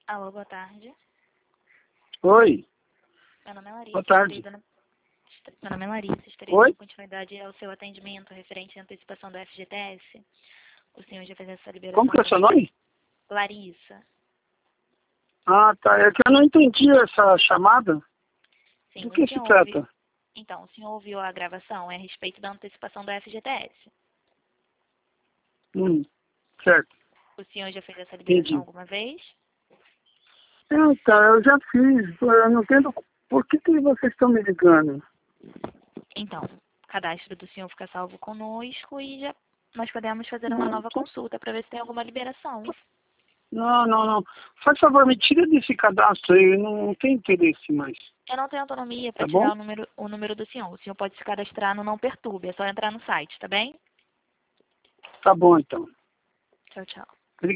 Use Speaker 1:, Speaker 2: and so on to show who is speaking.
Speaker 1: Alô, boa tarde.
Speaker 2: Oi,
Speaker 1: Meu nome é Larissa.
Speaker 2: boa tarde.
Speaker 1: Meu nome é Larissa. Estaria
Speaker 2: Oi?
Speaker 1: dando continuidade ao seu atendimento referente à antecipação do FGTS. O senhor já fez essa liberação?
Speaker 2: Como que é o seu nome?
Speaker 1: Larissa.
Speaker 2: Ah, tá. É que eu não entendi essa chamada.
Speaker 1: Sim,
Speaker 2: Do que
Speaker 1: o
Speaker 2: se
Speaker 1: senhor
Speaker 2: trata?
Speaker 1: Então, o senhor ouviu a gravação? É a respeito da antecipação do FGTS.
Speaker 2: Certo.
Speaker 1: O senhor já fez essa liberação
Speaker 2: Entendi.
Speaker 1: alguma vez?
Speaker 2: Tá, eu já fiz. Eu não entendo por que vocês estão me ligando.
Speaker 1: Então, o cadastro do senhor fica salvo conosco e já nós podemos fazer uma nova consulta para ver se tem alguma liberação.
Speaker 2: Não. Faz favor, me tira desse cadastro aí. Eu não tenho interesse mais.
Speaker 1: Eu não tenho autonomia para
Speaker 2: Tá bom?
Speaker 1: tirar o número do senhor. O senhor pode se cadastrar no Não Perturbe. É só entrar no site, tá bem?
Speaker 2: Tá bom, então.
Speaker 1: Tchau, tchau.